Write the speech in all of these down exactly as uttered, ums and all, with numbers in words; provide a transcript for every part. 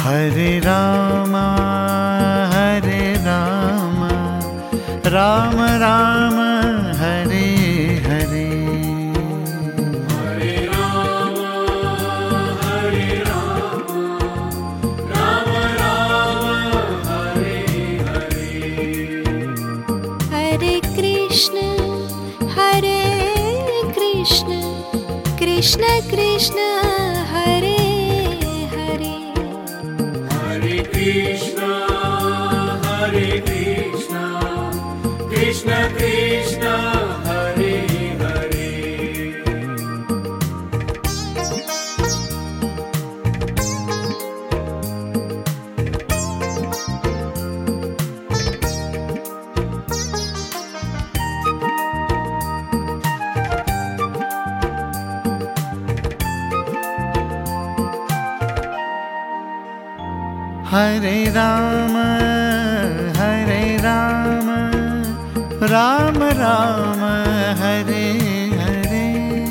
Hare Ram Hare Ram Ram Ram Hare Hare. Hare Ram Hare Ram Ram Ram Hare Hare. Hare Krishna Hare Krishna Krishna Krishna Hare Hare. Hare Krishna Hare Krishna Krishna Krishna Hare Hare. Hare Ram Hare Ram Ram Ram Hare Hare.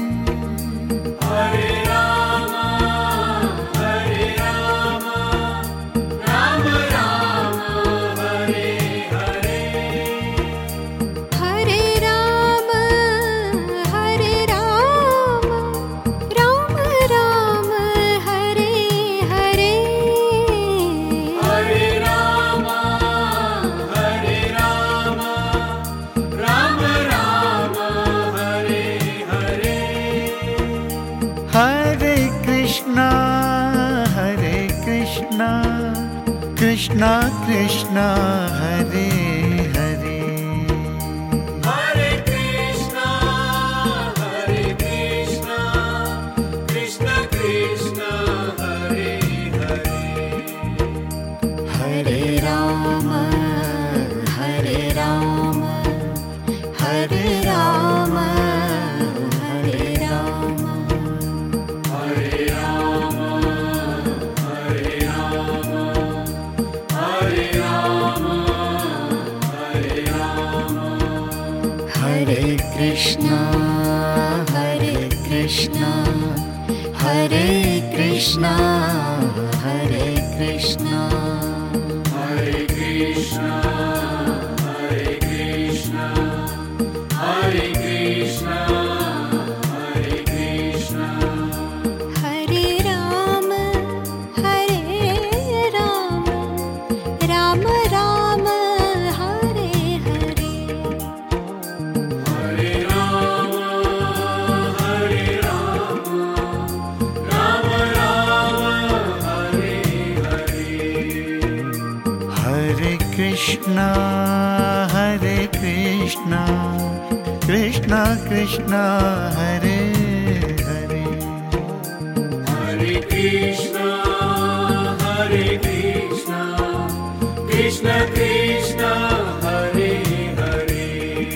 Hare Ram Hare Ram Ram Ram Hare Hare. Hare Ram Hare Ram Ram Ram Hare Hare. Hare Ram Hare Ram Ram Ram Hare Hare. Hare Krishna Hare Krishna Krishna Krishna Hare Hare. Hare Krishna Hare Krishna Krishna Krishna Hare Hare. Hare Ram Hare Ram Hare Ram Hare Ram. Hare Ram Hare Ram Hare Ram Hare Ram. Hare Krishna Hare Krishna Hare Krishna Hare Krishna. Hare Krishna Hare Krishna Hare Krishna Hare Krishna. Hare Ram Hare Ram Ram Ram Hare Hare. Hare Ram Hare Ram Ram Ram Hare Hare. Hare Krishna Hare Krishna Krishna Krishna Hare Hare. Hare Krishna Hare Krishna Krishna Krishna Hare Hare.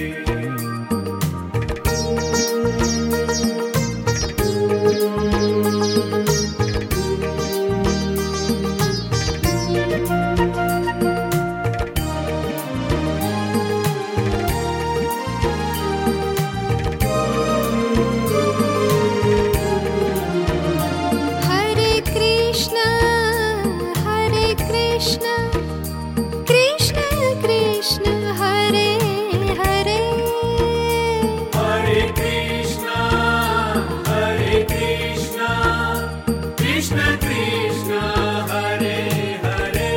Hare Krishna Hare Krishna Krishna Krishna Hare Hare. Hare Krishna Hare Krishna Krishna Krishna Hare Hare.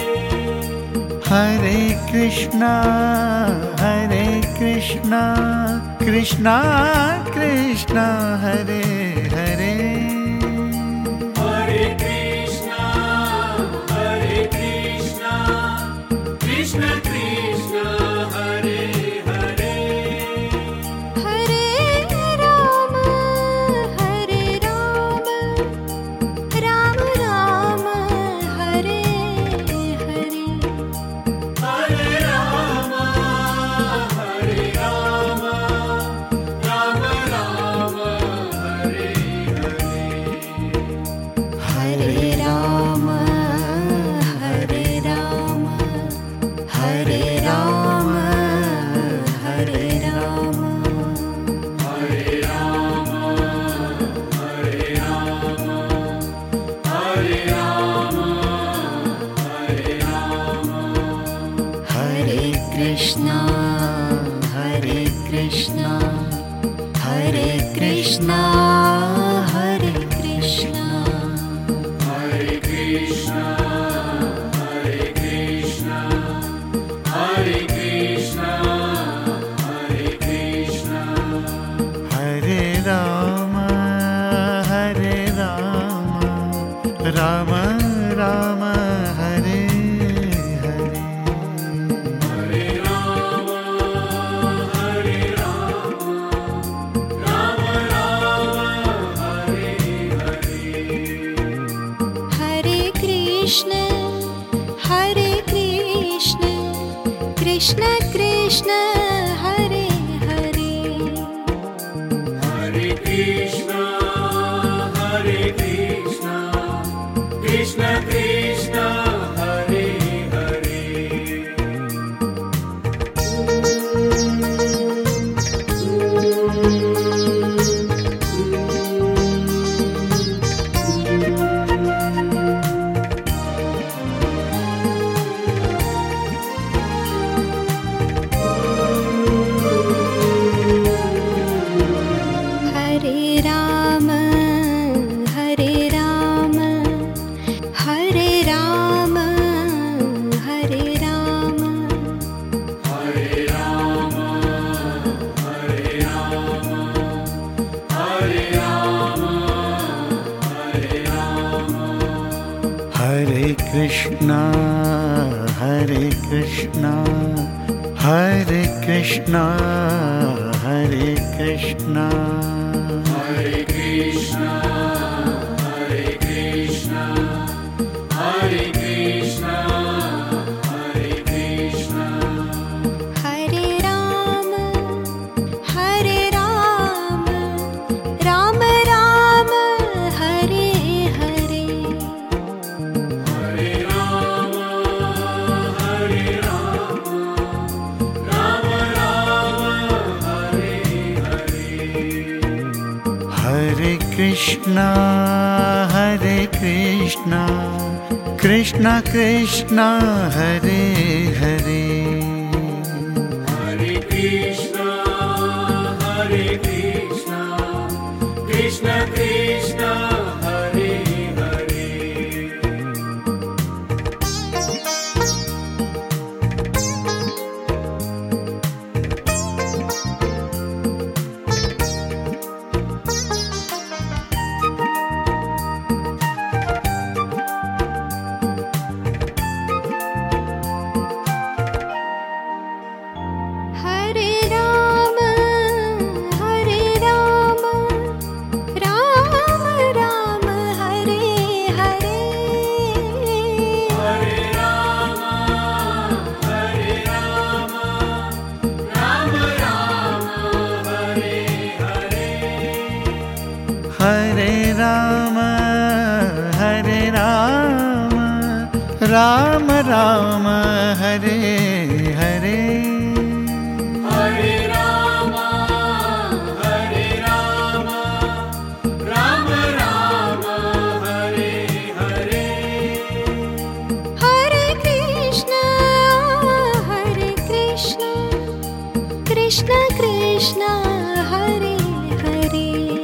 Hare Krishna Hare Krishna Krishna Krishna Hare Hare. Hare Krishna Hare Krishna Krishna Krishna Hare Hare. Hare Ram Hare Ram Ram Ram Hare Hare. Hare Ram Hare Ram Ram Ram Hare Hare. Krishna, Hare Krishna, Hare Krishna, Hare Krishna, Hare Krishna, Hare Krishna, Hare Krishna, Hare Krishna, Hare Rama, Hare Rama, Rama Rama, Hare Hare. Hare Rama, Hare Rama, Rama Rama, Hare Hare. Hare Krishna, Hare Krishna, Krishna Krishna, Hare Hare. Hare Krishna, Hare Krishna, Krishna Krishna, Hare Hare. Hare Rama, Hare Rama, Hare Rama, Hare Rama, Hare Rama, Hare Rama, Hare Rama, Hare Rama. Hare Krishna, Hare Krishna, Hare Krishna, Hare Krishna, Hare Krishna, Hare Krishna, Hare Krishna, Hare Krishna, Hare Rama, Hare Rama, Rama Rama, Hare Hare. Hare Rama, Hare Rama, Rama Rama, Hare Hare. Hare Krishna, Hare Krishna, Krishna Krishna, Hare Hare. Hare Krishna, Hare Krishna, Krishna Krishna, Hare Hare. Hare Rama, Hare Rama, Rama Rama, Hare Hare. Hare Rama, Hare Rama, Rama Rama, Hare Hare. Hare Rama, Hare Rama, Rama Rama, Hare Hare. Hare Rama, Hare Rama, Rama Rama, Hare Hare. Hare Krishna, Hare Krishna, Krishna Krishna, Hare Hare.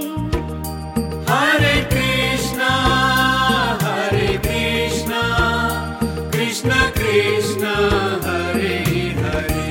Hare Krishna, Hare Krishna, Krishna Krishna, Hare Hare.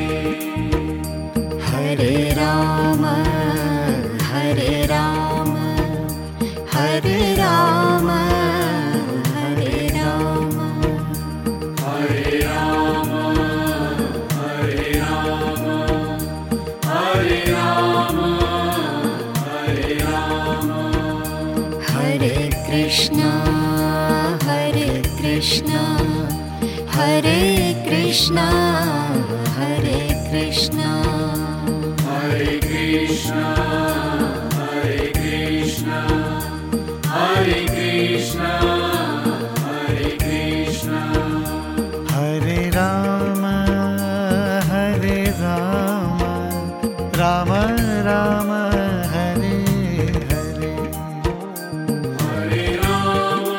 Hare Rama, Hare Rama, Hare Rama, Hare Rama. Hare Rama, Hare Rama, Hare Rama, Hare Rama. Hare Krishna, Hare Krishna, Hare Krishna, Hare Krishna. Hare Krishna, Hare Krishna, Hare Krishna, Hare Krishna. Hare Rama, Hare Rama, Rama Rama, Hare Hare. Hare Rama,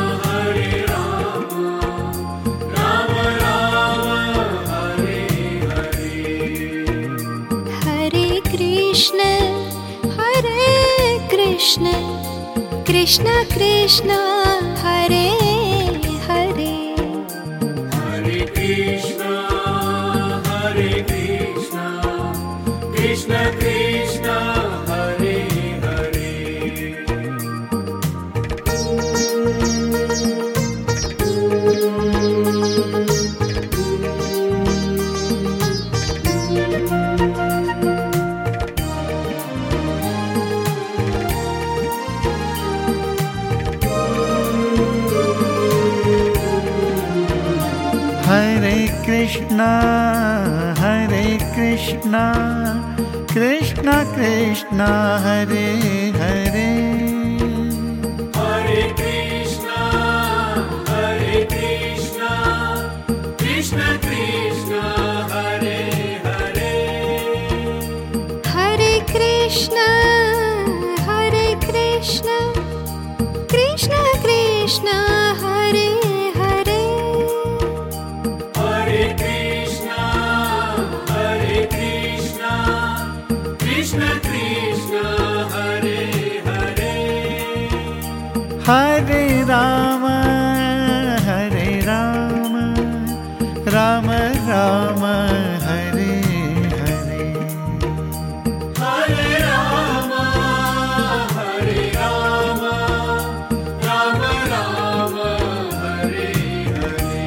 Hare Rama, Rama Rama, Hare Krishna Krishna Hare Hare Hare Krishna, Hare Krishna, Krishna Krishna, Hare Hare. Hare Krishna, Hare Krishna, Krishna Krishna, Hare Hare. Hare Krishna, Hare Krishna, Krishna Krishna, Hare Hare. Hare Krishna Hare Krishna Krishna Krishna Hare Hare Hare Krishna, Hare Krishna, Krishna Krishna, Hare Hare. Hare Rama, Hare Rama, Rama Rama, Hare Hare. Hare Rama, Hare Rama, Rama Rama, Hare Hare.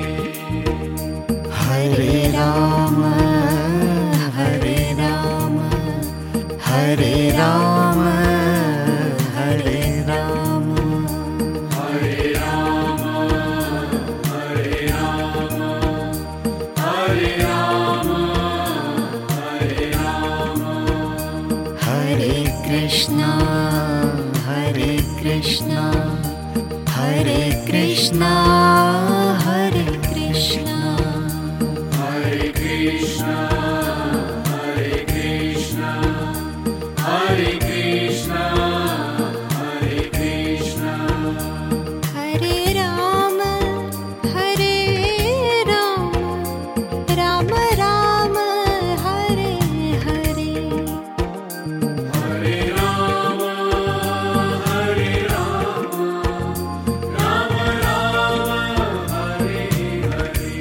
Hare Rama, Hare Rama, Hare Rama, Hare Rama. Hare Rama, Hare Rama, Hare Rama, Hare Rama. Hare Krishna Hare Krishna Hare Krishna Hare Krishna Hare Krishna, Hare Krishna, Hare Krishna, Hare Krishna. Hare Rama Hare Rama Rama Rama Hare Hare Hare Rama, Hare Rama, Rama Rama, Hare Hare.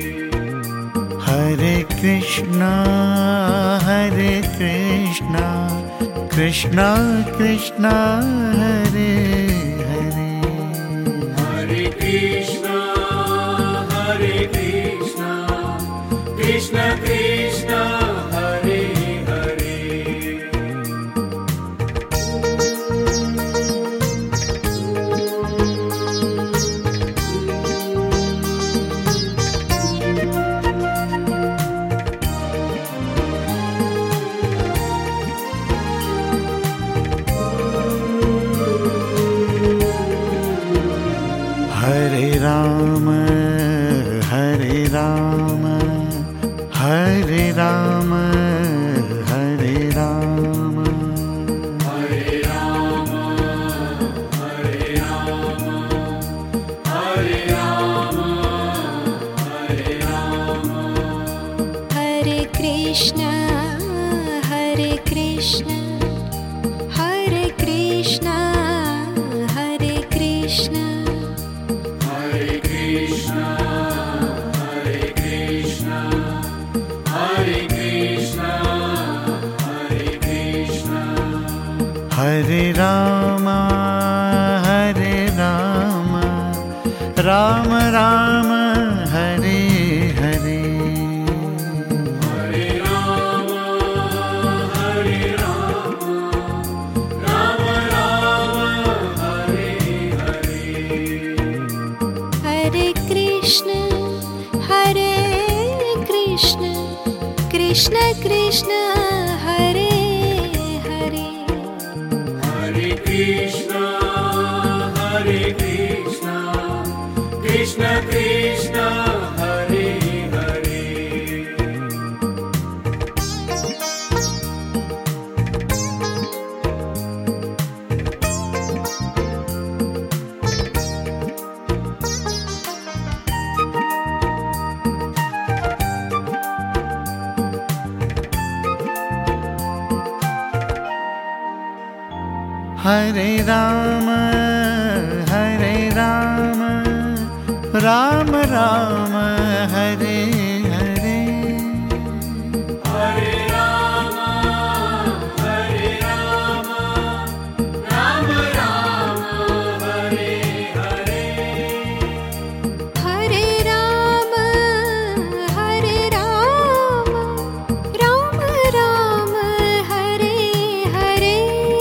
Hare Krishna, Hare Krishna, Krishna Krishna, Hare Hare. Hare Krishna, Hare Krishna, Krishna Krishna, Hare Hare. Hare Rama, Hare Rama, Hare Rama, Hare Rama. Hare Rama, Hare Rama, Hare Rama, Hare Rama. Hare Krishna Hare Krishna Hare Krishna Hare Krishna Hare Krishna, Hare Krishna, Hare Krishna, Hare Krishna. Hare Rama, Hare Rama, Rama Rama, Hare Hare. Hare Rama, Hare Rama, Rama Rama, Hare Hare. Hare Krishna Hare Krishna Krishna Krishna Hare Hare Hare Krishna, Hare Krishna, Krishna Krishna, Hare Hare. Hare Rama, Ram Ram Hare Hare, Hare Ram Hare Ram, Ram Ram Hare Hare, Hare Ram Hare Ram, Ram Ram Hare Hare,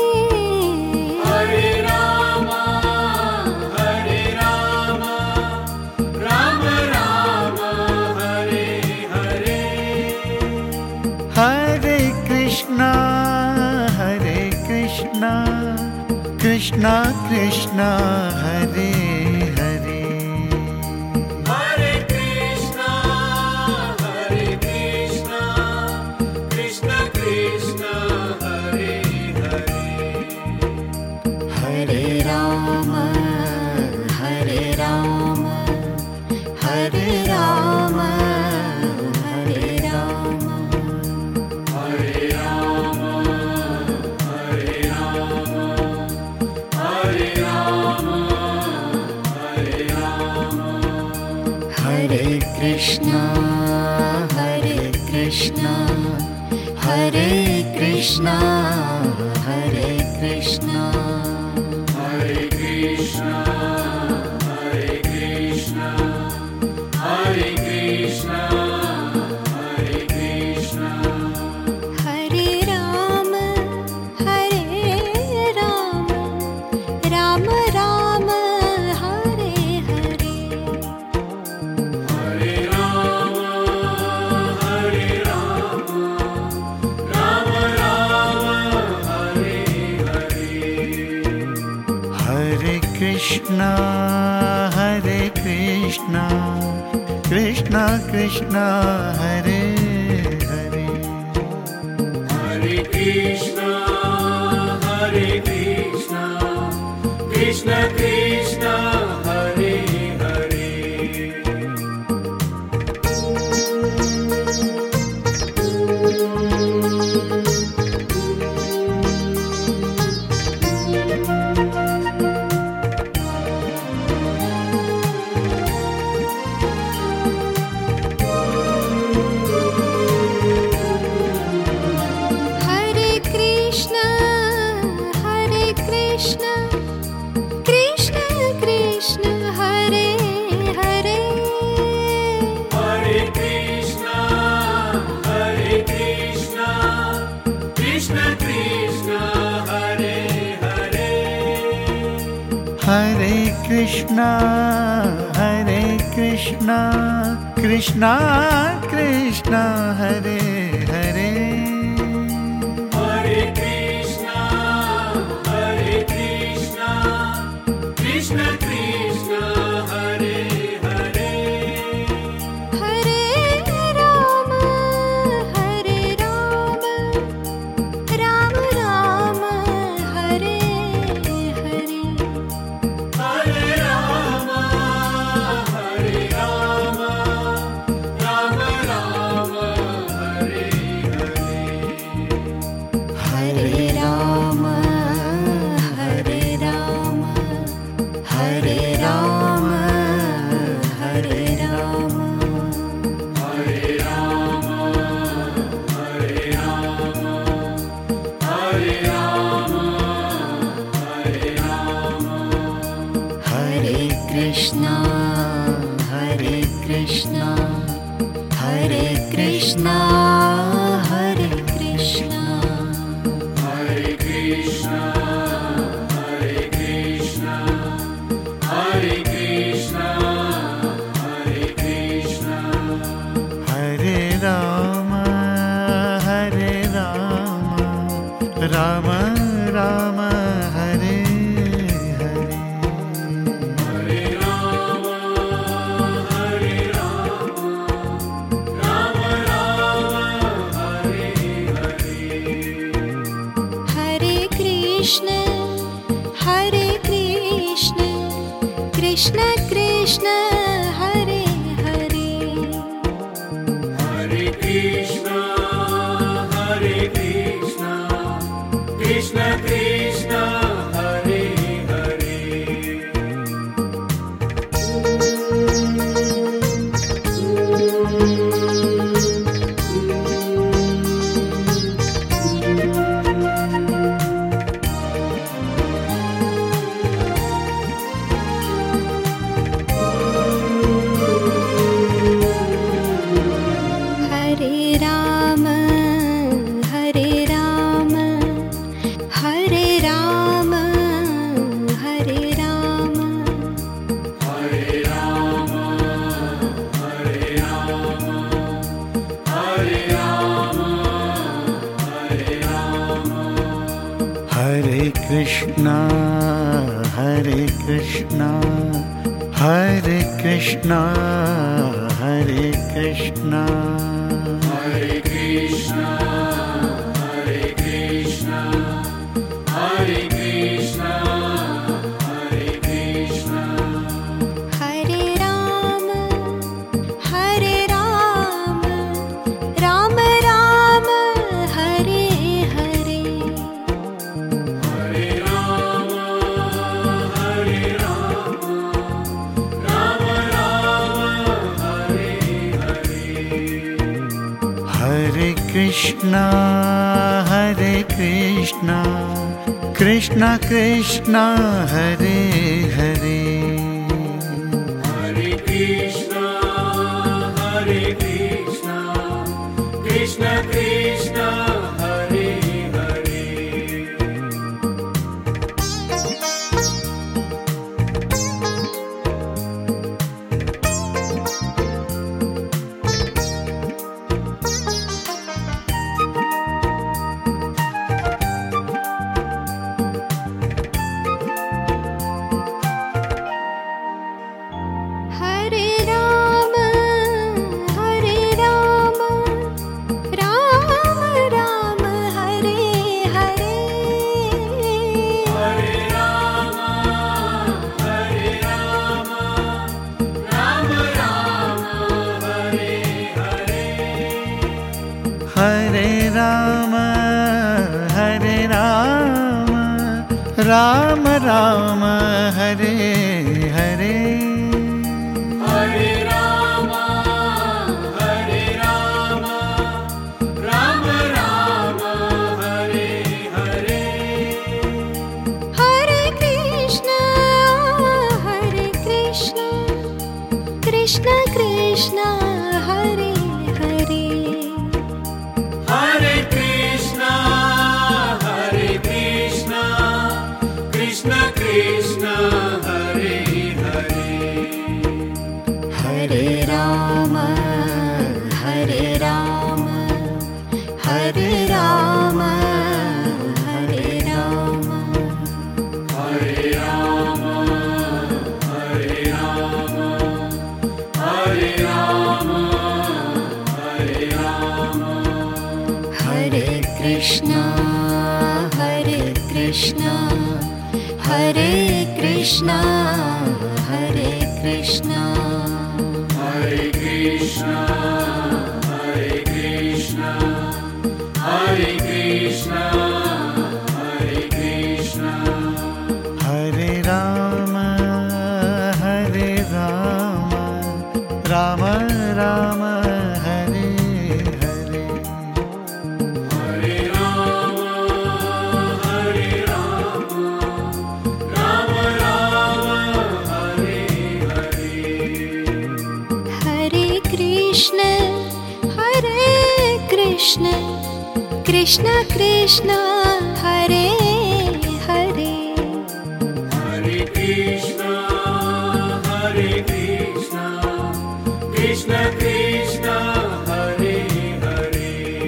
Hare Ram Hare Ram, Ram Ram Hare Hare, Hare Krishna Hare Krishna, Krishna Krishna Hare Hare, Hare Krishna Hare Krishna, Krishna Krishna Hare Hare, Hare Ram Hare Ram, Hare Ram Hare Ram, Hare Ram Hare Ram, Hare Ram Hare Ram, Hare Krishna Hare Krishna, Hare Krishna Hare Krishna, Hare Krishna Hare Krishna, Hare Krishna Hare Krishna, Hare Ram Hare Ram, Ram Ram Hare Hare, Hare Ram Hare Ram, Ram Ram Hare Hare, Hare Krishna Hare Krishna, Krishna Krishna Hare Hare, Hare Krishna Hare Krishna, Krishna Krishna Hare Hare, Hare Krishna Hare Krishna, Krishna Krishna Hare Hare, Hare Krishna Hare Krishna, Krishna Krishna Hare Hare, Hare Krishna Hare Krishna, Krishna Krishna Hare Hare, Hare Krishna Hare Krishna, Krishna Krishna Hare Hare, Hare Ram Hare Ram, Ram Ram Hare Hare, Hare Ram Hare Ram, Ram Ram Hare Hare, Hare Ram Hare Ram, Hare Ram Hare Ram, Hare Ram Hare Ram, Hare Ram Hare Ram, Hare Krishna Hare Krishna, Hare Krishna Hare Krishna, Hare Krishna Hare Krishna, Hare Krishna Hare Krishna, Hare Ram Hare Ram, Ram Ram Hare Hare, Hare Ram Hare Ram, Ram Ram Hare Hare, Hare Krishna Hare Krishna, Krishna Krishna Hare Hare, Hare Krishna Hare Krishna, Krishna Krishna Hare Hare, Krishna, Hare Krishna, Hare Krishna, Hare Krishna, Hare Krishna, Hare Krishna, Hare Krishna, Hare Krishna, Hare Rama, Hare Rama, Rama Rama, Hare Hare. Hare Rama, Hare Rama, Rama Rama, Hare Hare. Hare Krishna, Hare Krishna, Krishna Krishna, Hare Hare. Hare Krishna, Hare Krishna, Krishna Krishna, Hare Hare. Hare Rama, Hare Rama, Rama Rama, Hare Hare. Hare Rama, Hare Rama, Rama Rama, Hare Hare. Hare Rama, Hare Rama, Rama Rama, Hare Hare. Hare Rama, Hare Rama, Rama Rama, Hare Hare. Hare Krishna, Hare Krishna, Krishna Krishna, Hare Hare. Hare Krishna, Hare Krishna, Krishna Krishna, Hare Hare. Hare Rama, Hare Rama, Hare Rama, Hare Rama. Hare Rama, Hare Rama, Hare Rama, Hare Rama. Hare Krishna, Hare Krishna, Hare Krishna, Hare Krishna. Hare Krishna, Hare Krishna, Hare Krishna, Hare Krishna. Hare Rama, Hare Rama, Rama Rama, Hare Hare. Hare Rama, Hare Rama, Rama Rama, Hare Hare. Hare Krishna, Hare Krishna, Krishna Krishna, Hare Hare. Hare Krishna, Hare Krishna, Krishna Krishna, Hare Hare.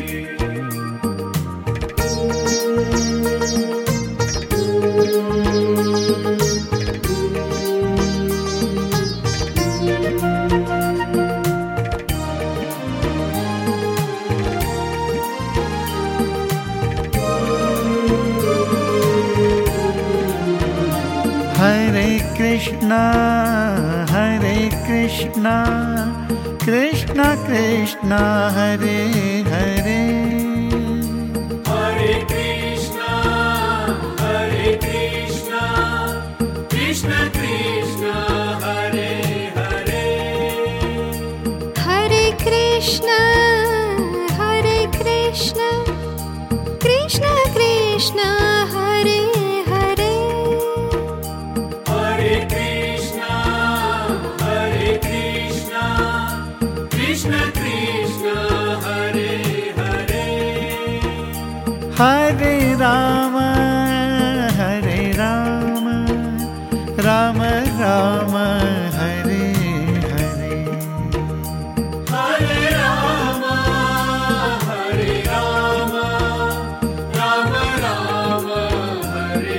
Hare Krishna, Hare Krishna, Krishna Krishna, Hare Hare. Hare Krishna, Hare Krishna, Krishna Krishna, Hare Hare. Hare Krishna, Hare Krishna, Krishna Krishna, Hare Hare. Hare Krishna, Hare Krishna, Krishna Krishna, Hare Hare. Hare Rama, Hare Rama, Rama Rama, Hare Hare. Hare Rama, Hare Rama, Rama Rama, Hare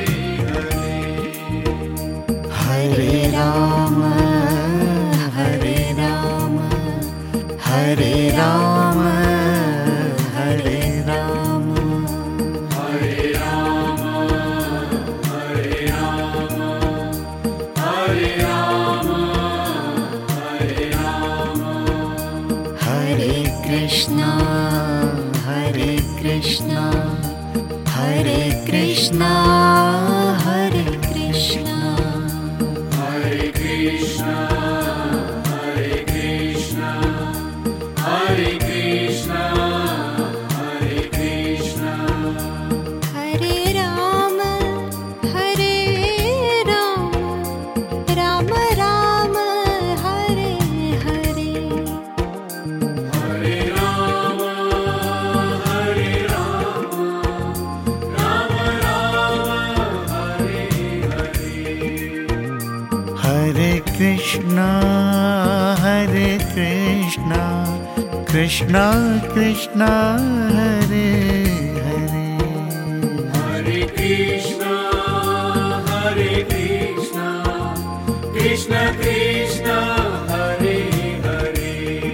Hare Rama, Hare Rama, Hare Rama, Hare Rama, Hare Rama, Hare Rama, Hare Krishna, Hare Krishna, Hare Krishna, Hare Krishna, Hare Krishna, Hare Krishna, Hare Krishna, Hare Krishna, Hare Rama, Hare Rama, Rama Rama, Hare Hare. Hare Rama, Hare Rama, Rama Rama, Hare Hare. Hare Krishna, Hare Krishna, Krishna Krishna, Hare Hare. Hare Krishna, Hare Krishna, Krishna Krishna, Hare Hare.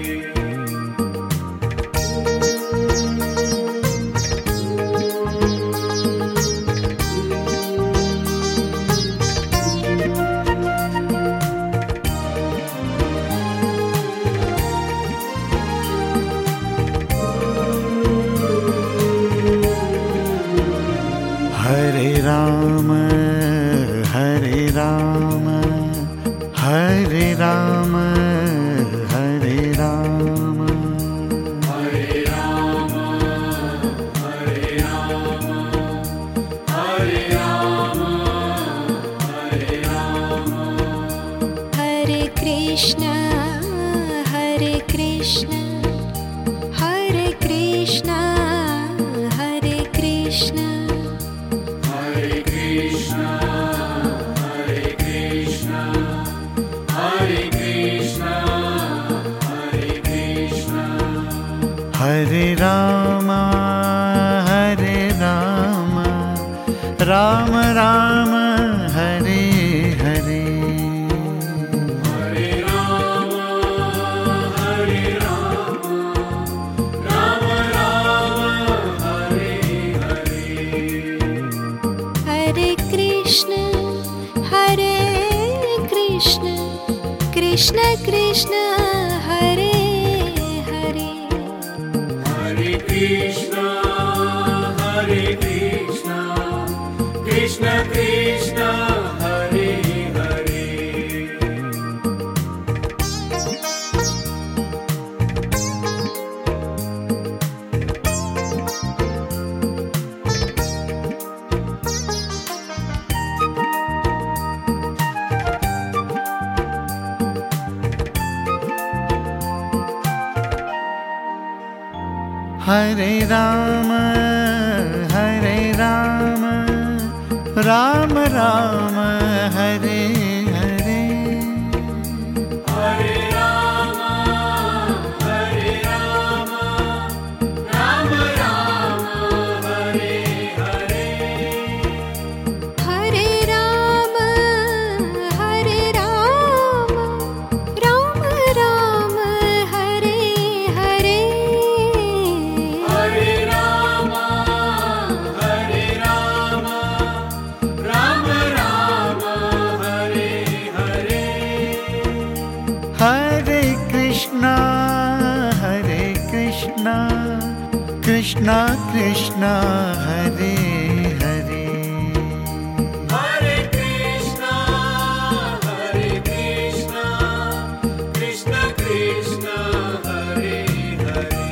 Hare Rama, Hare Rama, Hare Rama, Hare Rama, Hare Rama, Hare Rama, Hare Rama, Hare Rama, Hare Krishna, Hare Krishna, Hare Krishna, Hare Krishna, Hare Krishna, Hare Krishna, Hare Krishna, Hare Krishna, Hare Rama, Hare Rama, Rama Rama, Hare Hare. Hare Rama, Hare Rama, Rama Rama, Hare Hare. Hare Krishna, Hare Krishna, Krishna Krishna, Hare Hare. Hare Krishna, Hare Krishna, Krishna Krishna, Hare Hare. Hare Rama, Hare Rama, Rama Rama, Hare Hare. Hare Rama, Hare Rama, Rama Rama, Hare Hare. Hare Rama, Hare Rama, Rama Rama, Hare Hare. Hare Rama, Hare Rama, Rama Rama, Hare Hare. Hare Krishna, Hare Krishna, Krishna Krishna, Hare Hare. Hare Krishna, Hare Krishna, Krishna Krishna, Hare Hare.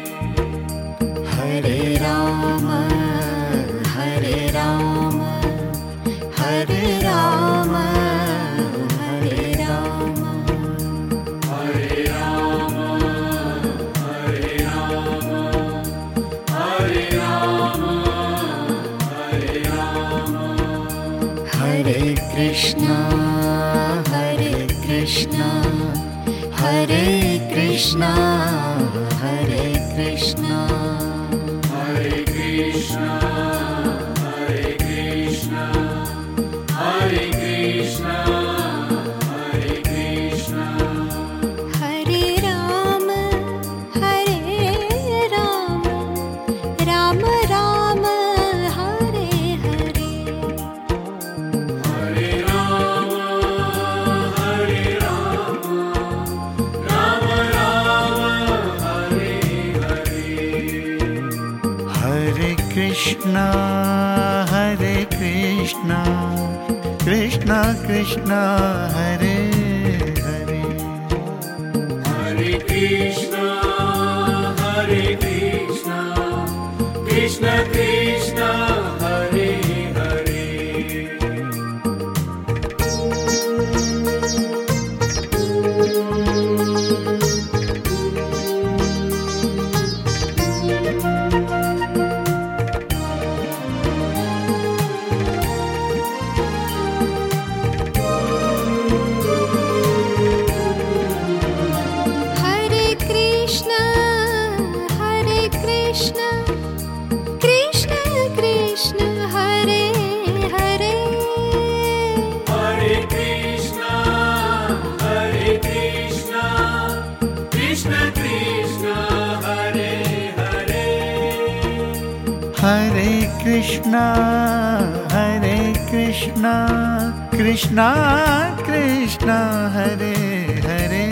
Hare Rama, Hare Rama, Hare Rama, Hare Rama. Hare Rama, Hare Rama, Hare Rama, Hare Rama. Hare Krishna, Hare Krishna, Hare Krishna, Hare Krishna, Hare Krishna, Hare Krishna, Hare Krishna, Hare Krishna, Hare Rama, Krishna, Hare Krishna, Krishna Krishna, Hare Hare. Hare Krishna, Hare Krishna, Krishna Krishna, Hare Hare. Hare Krishna, Hare Krishna, Krishna Krishna, Hare Hare. Hare Krishna, Hare Krishna, Krishna Krishna, Hare Hare. Hare Krishna, Hare Krishna, Krishna Krishna, Hare Hare.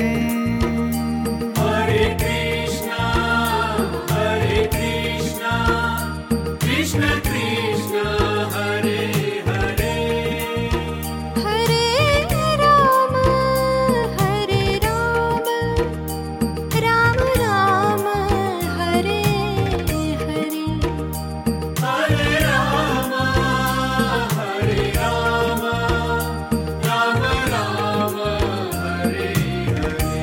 Hare Krishna, Hare Krishna, Krishna Krishna, Hare Hare. Hare Rama, Hare Rama, Rama Rama, Hare Hare. Hare Rama, Hare Rama, Rama Rama, Hare Hare.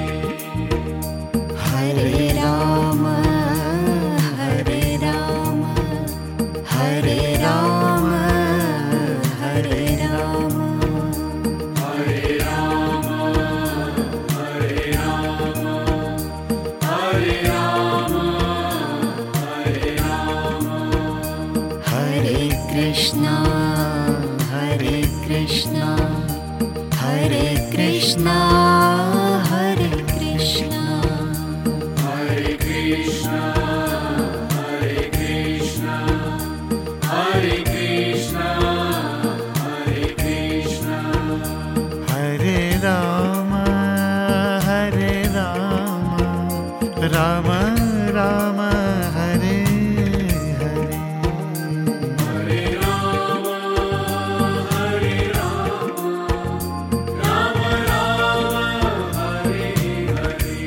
Hare Rama, Hare Rama, Hare Rama, Hare Rama. Hare Rama, Hare Rama, Hare Rama, Hare Rama. Hare Krishna, Hare Krishna, Hare Krishna, Hare Krishna. Hare Krishna, Hare Krishna, Hare Krishna, Hare Krishna. Hare Rama, Hare Rama, Rama Rama, Hare Hare. Hare Rama, Hare Rama, Rama Rama, Hare Hare.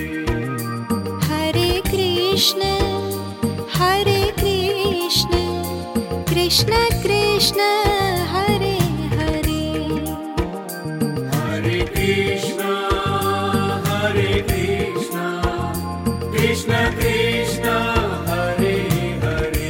Hare Krishna, Hare Krishna, Krishna Krishna, Hare Hare. Hare Krishna, Hare Krishna, Krishna Krishna, Hare Hare.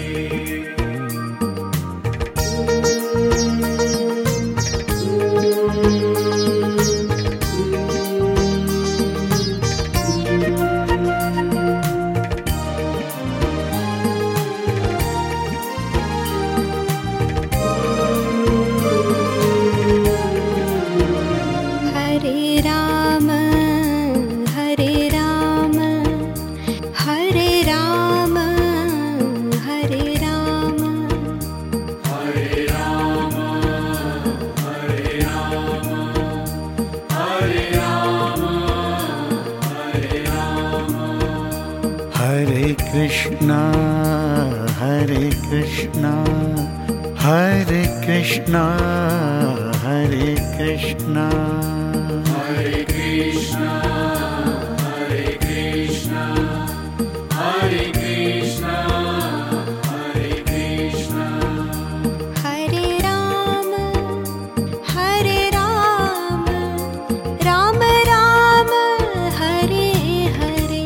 Hare Rama, Hare Rama, Hare Rama, Hare Rama. Hare Rama, Hare Rama, Hare Rama, Hare Rama. Hare Krishna, Hare Krishna, Hare Krishna, Hare Krishna. Hare Krishna, Hare Krishna, Hare Krishna, Hare Krishna. Hare Rama, Hare Rama, Rama Rama, Hare Hare.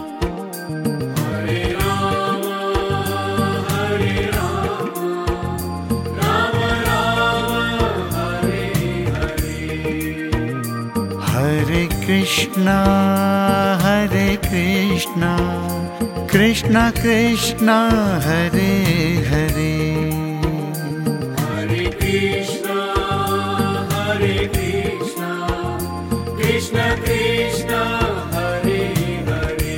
Hare Rama, Hare Rama, Rama Rama, Hare Hare. Hare Krishna, Hare Krishna, Krishna Krishna, Hare Hare. Hare Krishna, Hare Krishna, Krishna Krishna, Hare Hare.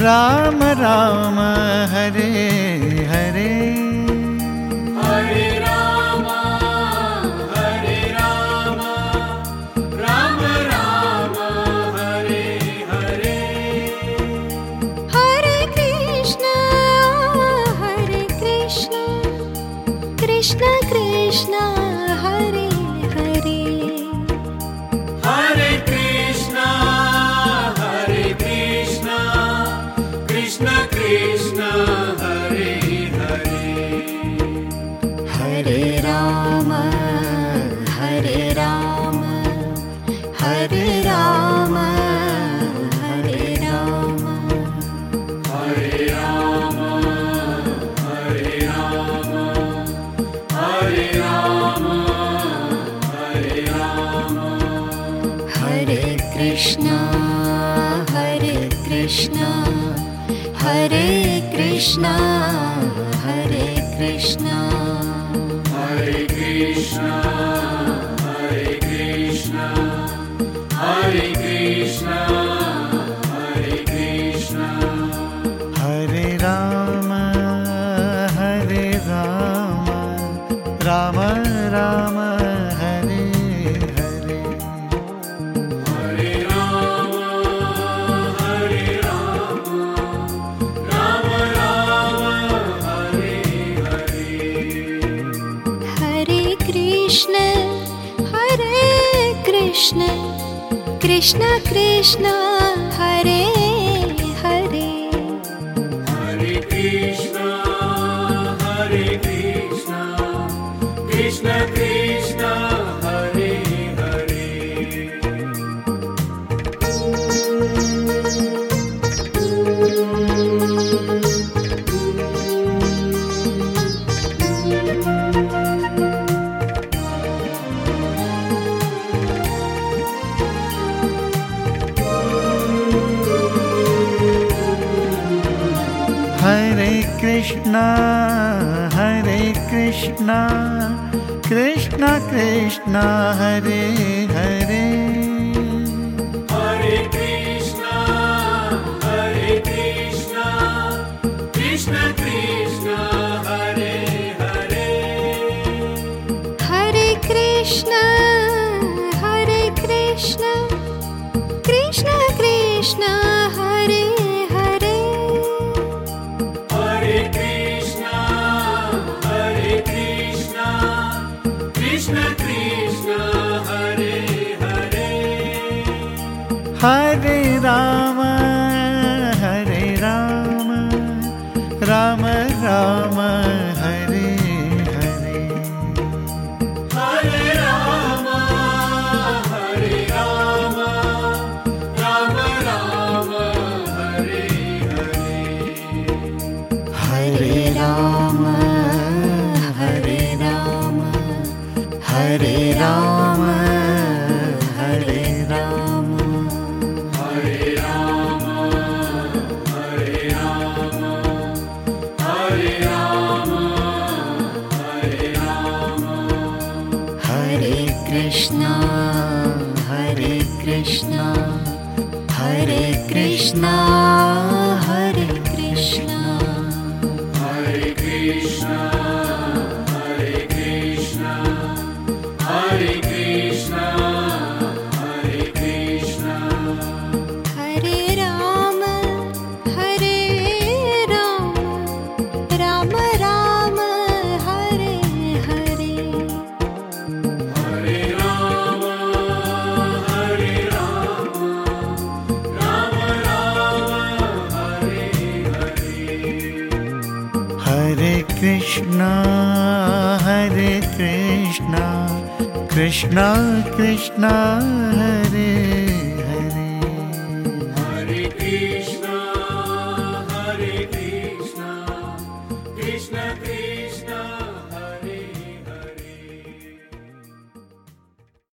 Ram Ram Hare Hare Hare Ram Hare Ram Ram Ram Hare Hare Hare Krishna Hare Krishna Krishna Krishna Hare Hare Hare Krishna Hare Krishna Krishna Krishna Hare Hare Hare Ram Hare Ram Hare Ram Hare Ram Hare Ram Hare Ram Hare Ram Hare Ram Hare Krishna Hare Krishna Hare Krishna Hare Krishna Hare Krishna Hare Krishna Hare Krishna Hare Krishna Hare Ram Hare Ram Ram Ram Hare Hare Hare Ram Hare Ram Ram Ram Hare Hare Hare Krishna Hare Krishna Krishna Krishna Hare Hare Hare Krishna Hare Krishna Krishna Krishna Hare Hare Hare Krishna Hare Krishna Krishna Krishna Hare Hare Hare Krishna Hare Krishna Krishna Krishna Hare Hare Hare Krishna Hare Krishna Krishna Krishna Hare Hare Hare Krishna Hare Krishna Krishna Krishna Hare Hare Hare Ram Hare Ram Ram Ram Hare Hare Hare Ram Hare Ram Ram Ram Hare Hare Hare Ram Hare Ram Hare Ram Hare Ram Hare Ram Hare Ram Hare Ram Hare Ram Hare Krishna Hare Krishna Hare Krishna Hare Krishna Hare Krishna Hare Krishna Hare Krishna Hare Krishna Hare Ram Hare Ram Ram Ram Hare Hare Hare Ram Hare Ram Ram Ram Hare Hare Hare Krishna Hare Krishna Krishna Krishna Hare Hare Hare Krishna Hare Krishna Krishna Krishna